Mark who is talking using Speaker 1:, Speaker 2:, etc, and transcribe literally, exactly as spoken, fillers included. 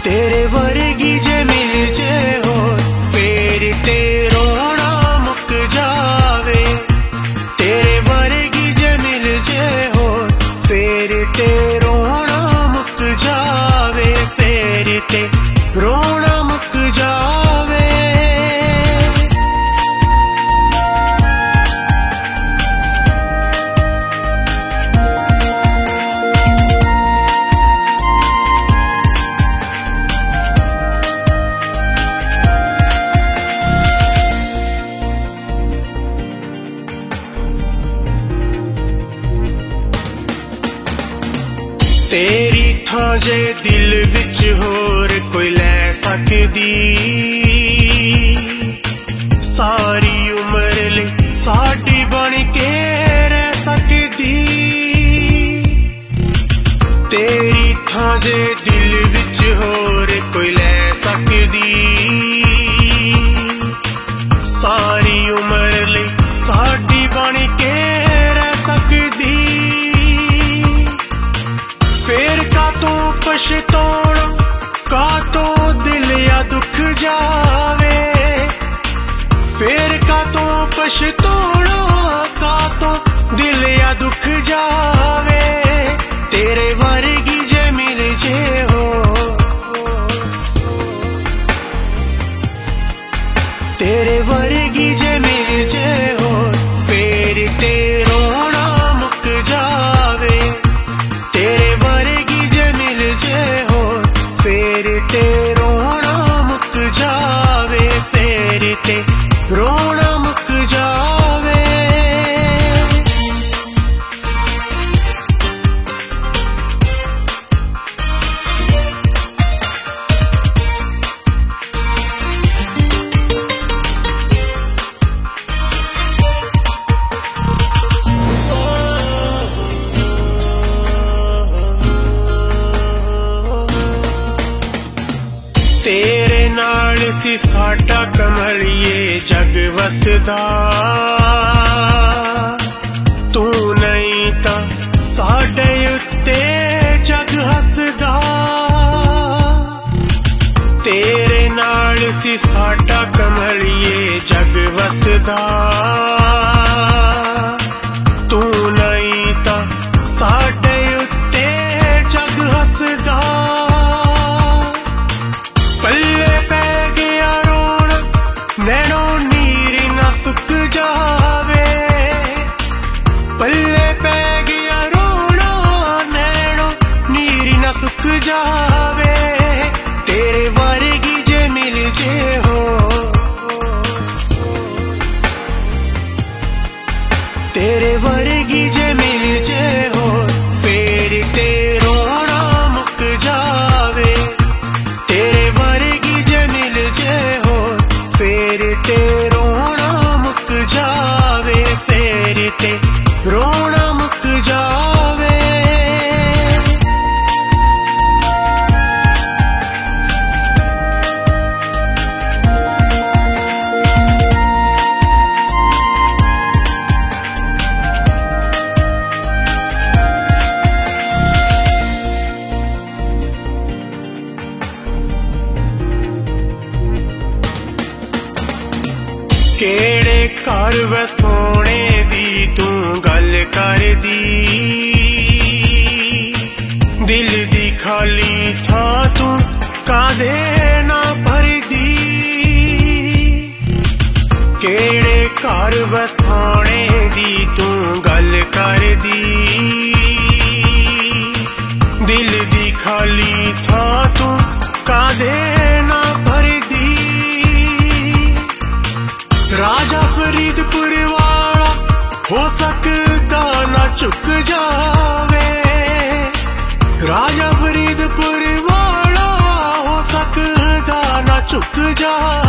Speaker 1: तेरे वर्गी जे मिल जे हो फेर ते रोना मुक जावे। तेरे वर्गी जे मिल जे हो फेर ते रोना मुक जावे। फेर ते रोना मुक जावे। तेरी थां जे दिल विच होर कोई लै सकदी। सारी उम्र लई साडी बन के रह सकदी। तेरी थां जे दिल विच होर कोई लै सकदी। सारी उम्र लई साडी बन के रह सकदी। फेर कातों पछताउणा कातों दिल या दुख जावे। फेर कातों पछताउणा कातों दिल या दुख जावे। तेरे वर्गी जे मिल जे हो तेरे वर्गी जे मिल जे हो फेर ते रोना मुक जावे। तेरे वर्गी जे मिल जे हो फेर ते रोना मुक जावे। फेर ते रोना मुक जावे। तेरे नाल सी साडा कमलिए जग वसदा। तू नहीं तां साडे उत्ते जग हसदा। तेरे नाल सी साडा कमलिए जग वसदा। तू नहीं तां साडे उत्ते जग हसदा। पल्ले पै गया रोना नैनों नीर ना सुक जावे। पल्ले पै गया रोना नैनों नीर ना सुक जावे। तेरे वर्गी जे मिल जे हो तेरे वर्गी जे मिल जे हो फेर ते रोना मुक जावे। तेरे वर्गी जे मिल जे हो फेर ते रोना मुक जावे। फेर ते रोना मुक जावे। केड़े घर वसोने दी तू गल करदी। दिल दी खाली थां तू कादे ना भरदी। केड़े घर वसोने दी तू गल करदी। दिल दी खाली थां तू कादे ना भरदी। राजा फरीदपुर वाला हो सकदा ना चुक जावे। राजा फरीदपुर वाला हो सकदा ना चुक जावे।